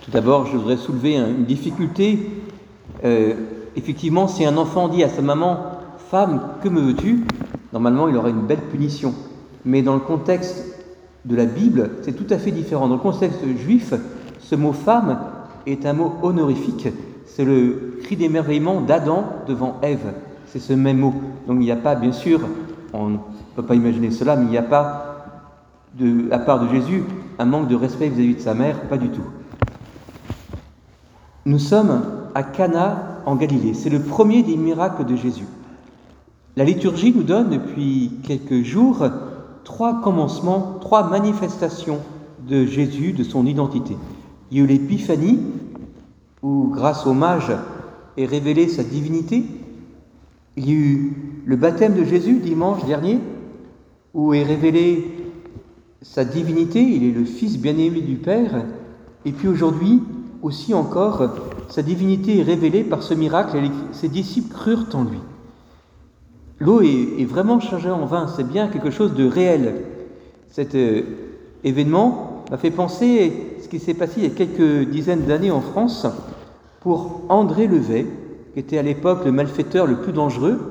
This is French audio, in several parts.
Tout d'abord, je voudrais soulever une difficulté. Effectivement, si un enfant dit à sa maman « Femme, que me veux-tu ?» normalement, il aura une belle punition. Mais dans le contexte de la Bible, c'est tout à fait différent. Dans le contexte juif, ce mot « femme » est un mot honorifique. C'est le cri d'émerveillement d'Adam devant Ève. C'est ce même mot. Donc il n'y a pas, bien sûr, on ne peut pas imaginer cela, mais il n'y a pas, de la part de Jésus, un manque de respect vis-à-vis de sa mère, pas du tout. Nous sommes à Cana en Galilée. C'est le premier des miracles de Jésus. La liturgie nous donne depuis quelques jours 3 commencements, 3 manifestations de Jésus, de son identité. Il y a eu l'épiphanie, où grâce au mage est révélée sa divinité. Il y a eu le baptême de Jésus dimanche dernier, où est révélée sa divinité, il est le Fils bien-aimé du Père. Et puis aujourd'hui, aussi encore, sa divinité est révélée par ce miracle et ses disciples crurent en lui. L'eau est vraiment changée en vin, c'est bien quelque chose de réel. Cet événement m'a fait penser à ce qui s'est passé il y a quelques dizaines d'années en France pour André Levet, qui était à l'époque le malfaiteur le plus dangereux,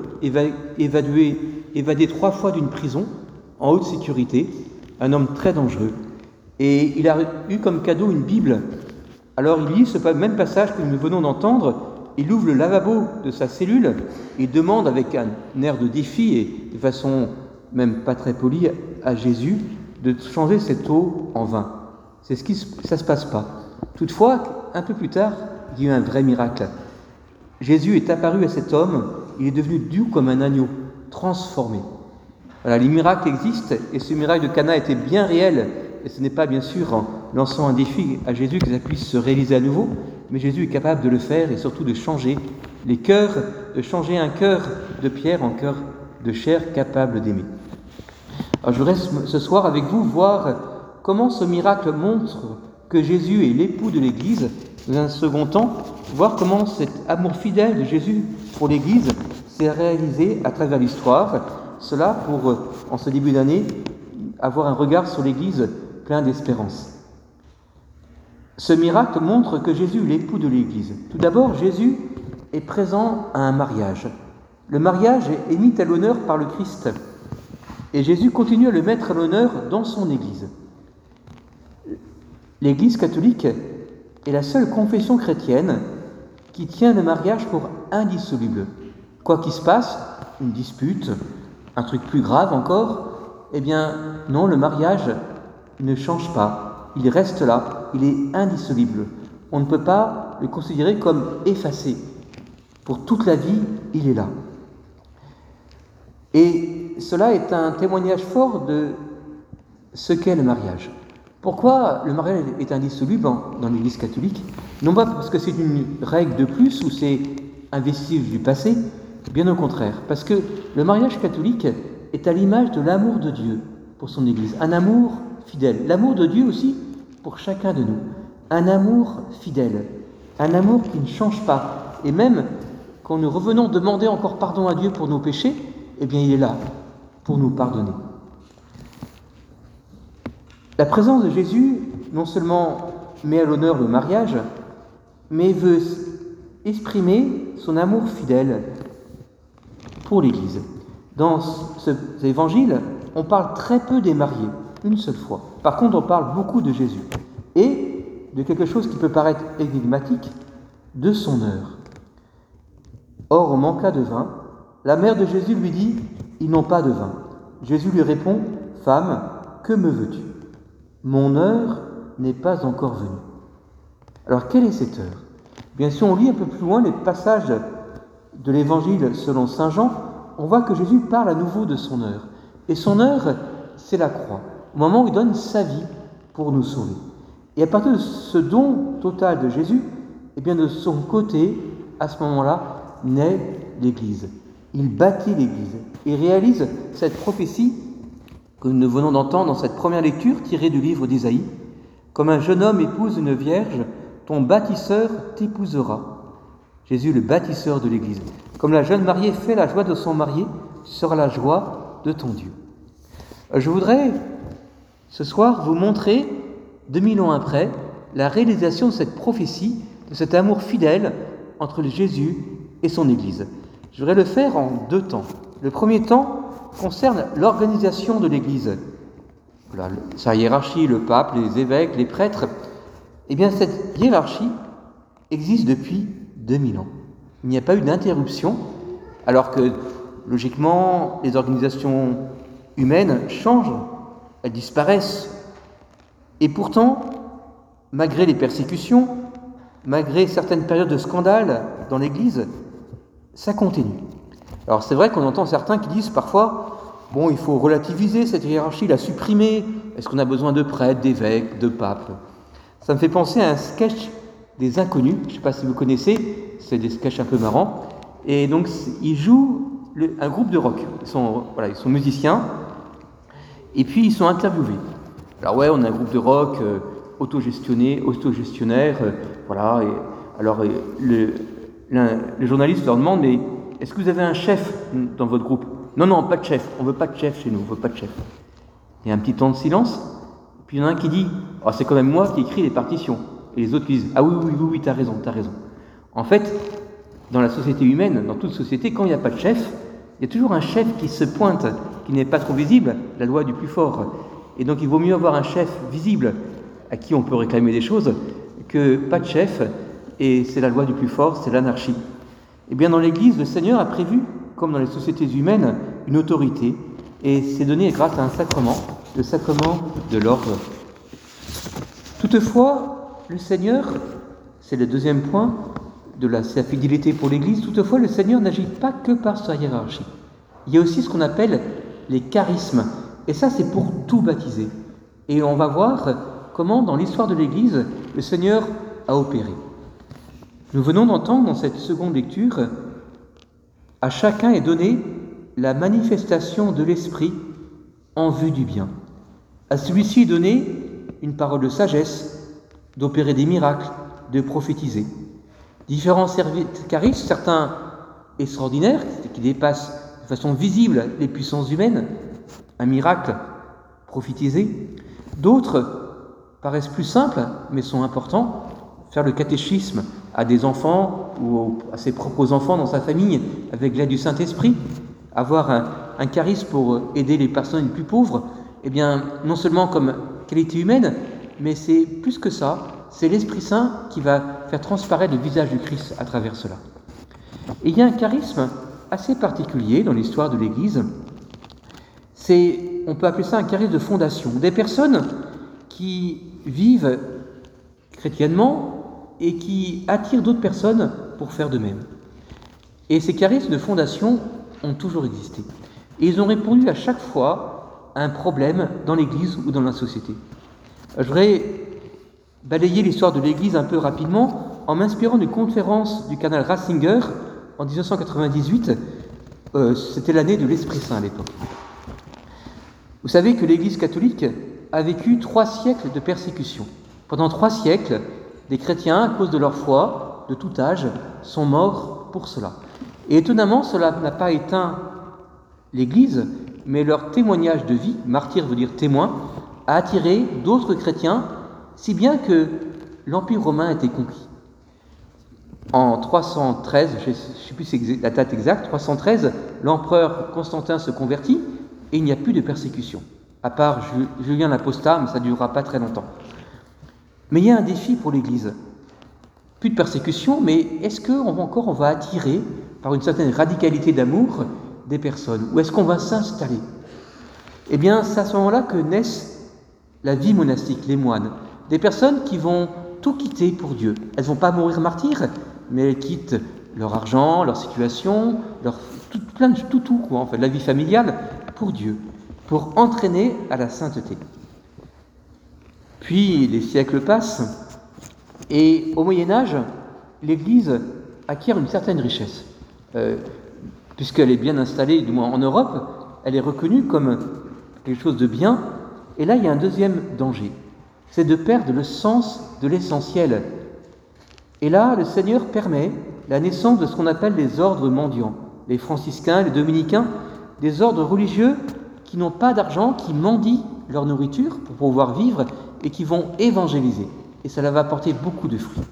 évadé 3 fois d'une prison en haute sécurité, un homme très dangereux. Et il a eu comme cadeau une Bible. Alors il lit ce même passage que nous venons d'entendre, il ouvre le lavabo de sa cellule et demande avec un air de défi et de façon même pas très polie à Jésus de changer cette eau en vin. Ça se passe pas. Toutefois, un peu plus tard, il y a eu un vrai miracle. Jésus est apparu à cet homme, il est devenu doux comme un agneau, transformé. Voilà, les miracles existent et ce miracle de Cana était bien réel. Et ce n'est pas bien sûr en lançant un défi à Jésus que ça puisse se réaliser à nouveau, mais Jésus est capable de le faire et surtout de changer les cœurs, de changer un cœur de pierre en cœur de chair capable d'aimer. Alors je voudrais ce soir avec vous voir comment ce miracle montre que Jésus est l'époux de l'Église. Dans un second temps, voir comment cet amour fidèle de Jésus pour l'Église s'est réalisé à travers l'histoire. Cela pour, en ce début d'année, avoir un regard sur l'Église plein d'espérance. Ce miracle montre que Jésus est l'époux de l'Église. Tout d'abord, Jésus est présent à un mariage. Le mariage est mis à l'honneur par le Christ. Et Jésus continue à le mettre à l'honneur dans son Église. L'Église catholique est la seule confession chrétienne qui tient le mariage pour indissoluble. Quoi qu'il se passe, une dispute, un truc plus grave encore, eh bien non, le mariage ne change pas, il reste là, il est indissoluble. On ne peut pas le considérer comme effacé. Pour toute la vie, il est là. Et cela est un témoignage fort de ce qu'est le mariage. Pourquoi le mariage est indissoluble dans l'Église catholique ? Non pas parce que c'est une règle de plus ou c'est un vestige du passé, bien au contraire, parce que le mariage catholique est à l'image de l'amour de Dieu pour son Église, un amour fidèle, l'amour de Dieu aussi pour chacun de nous, un amour fidèle, un amour qui ne change pas, et même quand nous revenons demander encore pardon à Dieu pour nos péchés, eh bien il est là pour nous pardonner. La présence de Jésus non seulement met à l'honneur le mariage, mais veut exprimer son amour fidèle pour l'Église. Dans cet évangile, on parle très peu des mariés, une seule fois. Par contre, on parle beaucoup de Jésus et de quelque chose qui peut paraître énigmatique, de son heure. Or, au manqua de vin, la mère de Jésus lui dit « Ils n'ont pas de vin ». Jésus lui répond « Femme, que me veux-tu ? Mon heure n'est pas encore venue. » Alors, quelle est cette heure ? Bien sûr, on lit un peu plus loin les passages de l'évangile selon saint Jean, on voit que Jésus parle à nouveau de son heure. Et son heure, c'est la croix, au moment où il donne sa vie pour nous sauver. Et à partir de ce don total de Jésus, eh bien de son côté, à ce moment-là, naît l'Église. Il bâtit l'Église et réalise cette prophétie que nous venons d'entendre dans cette première lecture tirée du livre d'Ésaïe. Comme un jeune homme épouse une vierge, ton bâtisseur t'épousera. Jésus, le bâtisseur de l'Église. Comme la jeune mariée fait la joie de son marié, sera la joie de ton Dieu. Je voudrais ce soir vous montrer, 2000 ans après, la réalisation de cette prophétie, de cet amour fidèle entre Jésus et son Église. Je voudrais le faire en 2 temps. Le premier temps concerne l'organisation de l'Église. Voilà, sa hiérarchie, le pape, les évêques, les prêtres. Eh bien, cette hiérarchie existe depuis 2000 ans. Il n'y a pas eu d'interruption, alors que, logiquement, les organisations humaines changent, elles disparaissent. Et pourtant, malgré les persécutions, malgré certaines périodes de scandale dans l'Église, ça continue. Alors c'est vrai qu'on entend certains qui disent parfois « Bon, il faut relativiser cette hiérarchie, la supprimer. Est-ce qu'on a besoin de prêtres, d'évêques, de papes ?» Ça me fait penser à un sketch des Inconnus, je ne sais pas si vous connaissez, c'est des sketchs un peu marrants. Et donc, ils jouent un groupe de rock. Ils sont musiciens, et puis ils sont interviewés. Alors ouais, on a un groupe de rock autogestionnaire, voilà. Et alors le journaliste leur demande, mais est-ce que vous avez un chef dans votre groupe ? Non, pas de chef. On veut pas de chef chez nous. On veut pas de chef. Il y a un petit temps de silence. Puis il y en a un qui dit, oh, c'est quand même moi qui écris les partitions. Et les autres qui disent, ah oui, t'as raison. En fait, dans la société humaine, dans toute société, quand il n'y a pas de chef, il y a toujours un chef qui se pointe, qui n'est pas trop visible, la loi du plus fort. Et donc il vaut mieux avoir un chef visible à qui on peut réclamer des choses que pas de chef, et c'est la loi du plus fort, c'est l'anarchie. Eh bien dans l'Église, le Seigneur a prévu, comme dans les sociétés humaines, une autorité, et c'est donné grâce à un sacrement, le sacrement de l'ordre. Toutefois, le Seigneur, c'est le deuxième point de sa fidélité pour l'Église, toutefois le Seigneur n'agit pas que par sa hiérarchie. Il y a aussi ce qu'on appelle les charismes, et ça c'est pour tout baptiser. Et on va voir comment dans l'histoire de l'Église, le Seigneur a opéré. Nous venons d'entendre dans cette seconde lecture, à chacun est donnée la manifestation de l'Esprit en vue du bien. À celui-ci est donnée une parole de sagesse, d'opérer des miracles, de prophétiser. Différents charismes, certains extraordinaires, qui dépassent de façon visible les puissances humaines, un miracle prophétisé. D'autres paraissent plus simples, mais sont importants. Faire le catéchisme à des enfants ou à ses propres enfants dans sa famille avec l'aide du Saint-Esprit, avoir un charisme pour aider les personnes les plus pauvres, eh bien, non seulement comme qualité humaine, mais c'est plus que ça, c'est l'Esprit Saint qui va faire transparaître le visage du Christ à travers cela. Et il y a un charisme assez particulier dans l'histoire de l'Église, on peut appeler ça un charisme de fondation, des personnes qui vivent chrétiennement et qui attirent d'autres personnes pour faire de même. Et ces charismes de fondation ont toujours existé. Et ils ont répondu à chaque fois à un problème dans l'Église ou dans la société. Je voudrais balayer l'histoire de l'Église un peu rapidement en m'inspirant d'une conférence du cardinal Ratzinger en 1998. C'était l'année de l'Esprit Saint à l'époque. Vous savez que l'Église catholique a vécu 3 siècles de persécution. Pendant 3 siècles, des chrétiens, à cause de leur foi, de tout âge, sont morts pour cela. Et étonnamment, cela n'a pas éteint l'Église, mais leur témoignage de vie, martyr veut dire témoin, a attiré d'autres chrétiens, si bien que l'Empire romain a été conquis. En 313, je ne sais plus la date exacte, 313, l'empereur Constantin se convertit et il n'y a plus de persécution. À part Julien l'Apostat, mais ça ne durera pas très longtemps. Mais il y a un défi pour l'Église. Plus de persécution, mais est-ce qu'on va attirer, par une certaine radicalité d'amour, des personnes ? Ou est-ce qu'on va s'installer ? Eh bien, c'est à ce moment-là que naissent la vie monastique, les moines. Des personnes qui vont tout quitter pour Dieu. Elles ne vont pas mourir martyrs, mais elles quittent leur argent, leur situation, tout, la vie familiale, pour Dieu, pour entraîner à la sainteté. Puis les siècles passent, et au Moyen-Âge, l'Église acquiert une certaine richesse. Puisqu'elle est bien installée, du moins en Europe, elle est reconnue comme quelque chose de bien. Et là, il y a un deuxième danger, c'est de perdre le sens de l'essentiel. Et là, le Seigneur permet la naissance de ce qu'on appelle les ordres mendiants, les franciscains, les dominicains, des ordres religieux qui n'ont pas d'argent, qui mendient leur nourriture pour pouvoir vivre et qui vont évangéliser. et cela va apporter beaucoup de fruits.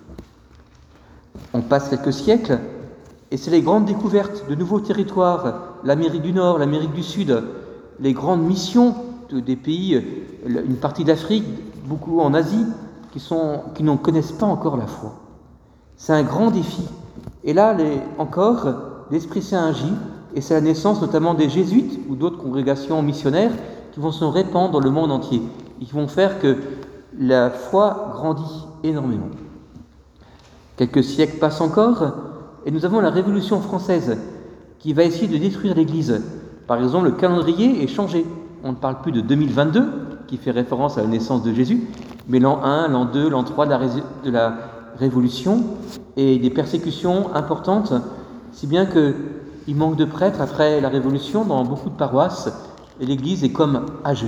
On passe quelques siècles, et c'est les grandes découvertes de nouveaux territoires, l'Amérique du Nord, l'Amérique du Sud, les grandes missions des pays, une partie d'Afrique, beaucoup en Asie, qui n'en connaissent pas encore la foi. C'est un grand défi. Et là, encore, l'Esprit Saint agit, et c'est la naissance notamment des jésuites ou d'autres congrégations missionnaires qui vont se répandre dans le monde entier et qui vont faire que la foi grandit énormément. Quelques siècles passent encore, et nous avons la Révolution française qui va essayer de détruire l'Église. Par exemple, le calendrier est changé. On ne parle plus de 2022, qui fait référence à la naissance de Jésus, mais l'an 1, l'an 2, l'an 3 de la Révolution, et des persécutions importantes, si bien qu'il manque de prêtres après la Révolution dans beaucoup de paroisses, et l'Église est comme à genoux.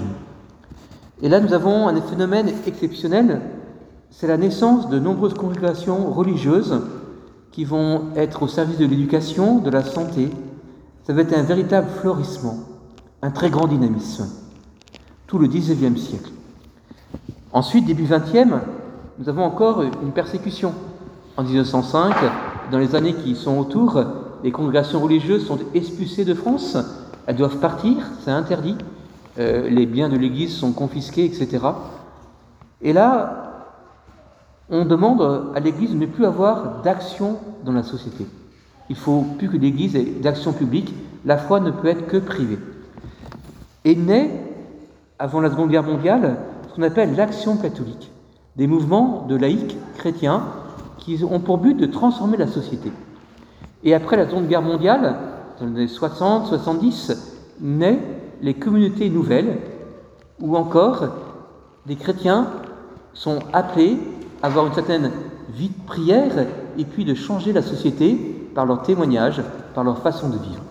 Et là, nous avons un phénomène exceptionnel, c'est la naissance de nombreuses congrégations religieuses qui vont être au service de l'éducation, de la santé. Ça va être un véritable florissement, un très grand dynamisme, tout le XIXe siècle. Ensuite, début XXe, nous avons encore une persécution. En 1905, dans les années qui sont autour, les congrégations religieuses sont expulsées de France, elles doivent partir, c'est interdit, les biens de l'Église sont confisqués, etc. Et là, on demande à l'Église de ne plus avoir d'action dans la société. Il ne faut plus que l'Église ait d'action publique, la foi ne peut être que privée. Et naît, avant la Seconde Guerre mondiale, ce qu'on appelle l'action catholique, des mouvements de laïcs chrétiens qui ont pour but de transformer la société. Et après la Seconde Guerre mondiale, dans les années 60, 70, naît les communautés nouvelles, où encore les chrétiens sont appelés à avoir une certaine vie de prière et puis de changer la société par leur témoignage, par leur façon de vivre.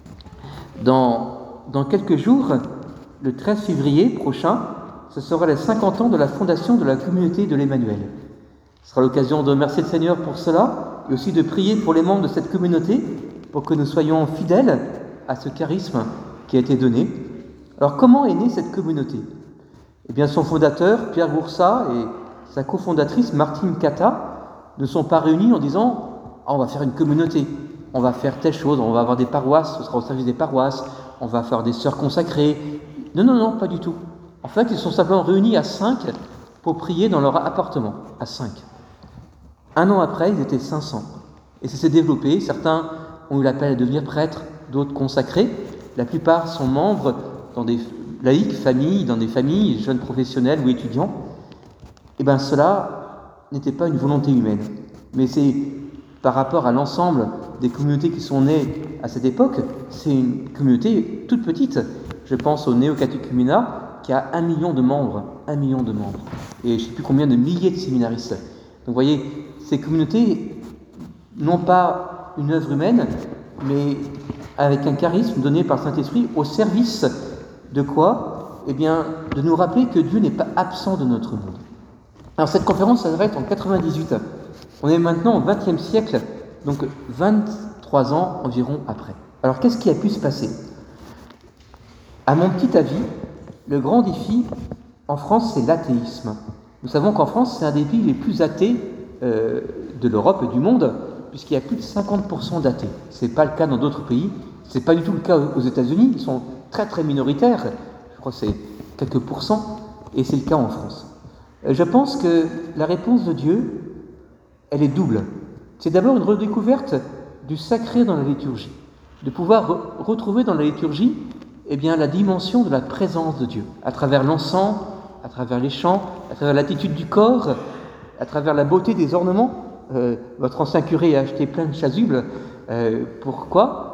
Dans quelques jours, le 13 février prochain, ce sera les 50 ans de la fondation de la communauté de l'Emmanuel. Ce sera l'occasion de remercier le Seigneur pour cela et aussi de prier pour les membres de cette communauté pour que nous soyons fidèles à ce charisme qui a été donné. Alors comment est née cette communauté ? Eh bien son fondateur, Pierre Goursat, et sa cofondatrice, Martine Cata, ne sont pas réunis en disant « on va faire une communauté, on va faire telle chose, on va avoir des paroisses, ce sera au service des paroisses, on va faire des sœurs consacrées. » Non, pas du tout. En fait, ils sont simplement réunis à 5 pour prier dans leur appartement, à 5. Un an après, ils étaient 500. Et ça s'est développé. Certains ont eu l'appel à devenir prêtres, d'autres consacrés. La plupart sont membres dans des laïcs, dans des familles, jeunes professionnels ou étudiants. Eh bien, cela n'était pas une volonté humaine. Mais c'est par rapport à l'ensemble des communautés qui sont nées à cette époque, c'est une communauté toute petite. Je pense au Néo-Catéchuménat, qui a 1 million de membres. 1 million de membres. Et je ne sais plus combien de milliers de séminaristes. Donc vous voyez, ces communautés n'ont pas une œuvre humaine, mais avec un charisme donné par le Saint-Esprit au service de quoi ? Eh bien, de nous rappeler que Dieu n'est pas absent de notre monde. Alors cette conférence s'arrête en 98. On est maintenant au XXe siècle, donc 23 ans environ après. Alors qu'est-ce qui a pu se passer ? À mon petit avis, le grand défi en France, c'est l'athéisme. Nous savons qu'en France, c'est un des pays les plus athées de l'Europe et du monde, puisqu'il y a plus de 50% d'athées. Ce n'est pas le cas dans d'autres pays. Ce n'est pas du tout le cas aux États-Unis. Ils sont très très minoritaires. Je crois que c'est quelques pourcents. Et c'est le cas en France. Je pense que la réponse de Dieu, elle est double. C'est d'abord une redécouverte du sacré dans la liturgie. De pouvoir retrouver dans la liturgie la dimension de la présence de Dieu, à travers l'encens, à travers les chants, à travers l'attitude du corps, à travers la beauté des ornements. Votre ancien curé a acheté plein de chasubles. Pourquoi ?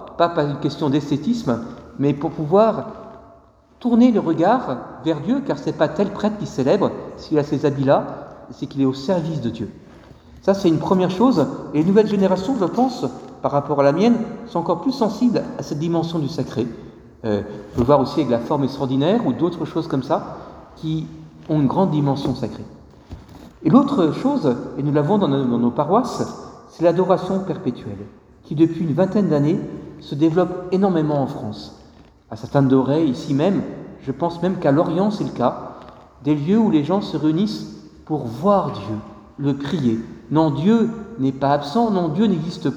Pas une question d'esthétisme, mais pour pouvoir tourner le regard vers Dieu, car ce n'est pas tel prêtre qui célèbre, s'il a ces habits-là, c'est qu'il est au service de Dieu. Ça, c'est une première chose. Et les nouvelles générations, je pense, par rapport à la mienne, sont encore plus sensibles à cette dimension du sacré. On peut voir aussi avec la forme extraordinaire ou d'autres choses comme ça qui ont une grande dimension sacrée. Et l'autre chose, et nous l'avons dans nos paroisses, c'est l'adoration perpétuelle, qui depuis une vingtaine d'années se développe énormément en France. À Sainte-Dorée, ici même, je pense même qu'à Lorient c'est le cas, des lieux où les gens se réunissent pour voir Dieu, le prier. Non, Dieu n'est pas absent, non, Dieu n'existe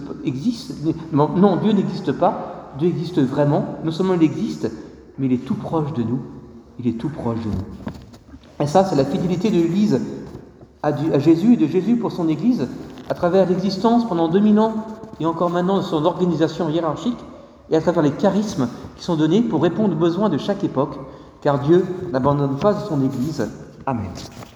pas, Dieu existe vraiment, non seulement il existe, mais il est tout proche de nous, il est tout proche de nous. Et ça, c'est la fidélité de l'Église à Jésus et de Jésus pour son Église, à travers l'existence pendant 2000 ans et encore maintenant de son organisation hiérarchique, et à travers les charismes qui sont donnés pour répondre aux besoins de chaque époque, car Dieu n'abandonne pas son Église. Amen.